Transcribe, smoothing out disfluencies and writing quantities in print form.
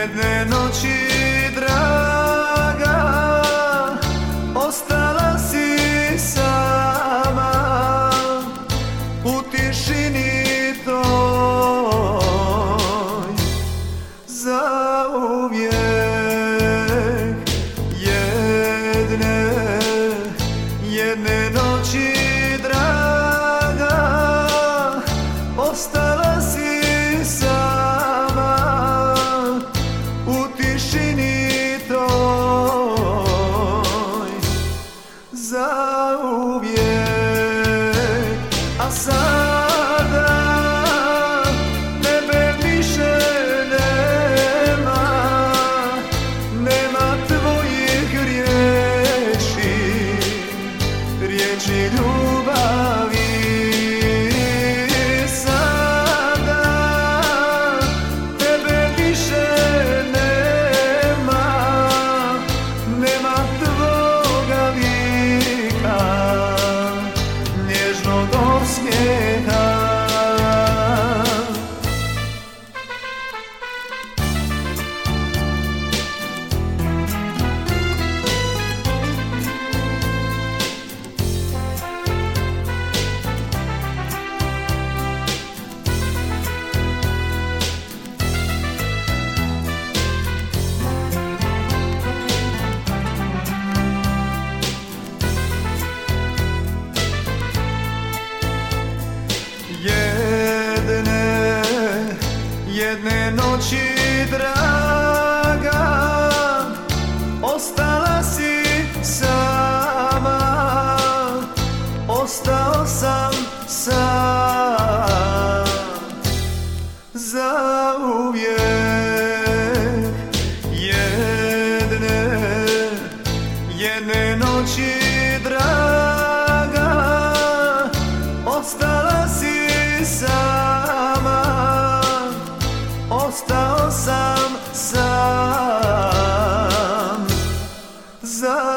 Jedne noći, draga, ostala si sama u tišini toj zauvijek. Jedne noći, draga, ostala si sama u tišini toj zauvijek. A sada tebe više nema, nema tvojih riječi, riječi ljubavi. Sada tebe više nema, nema tvoga vika, nježnog osmijeha. Jedne noći, draga, ostala si sama, ostao sam sam zauvijek. Jedne noći, draga, ostala si sama, ostao sam sam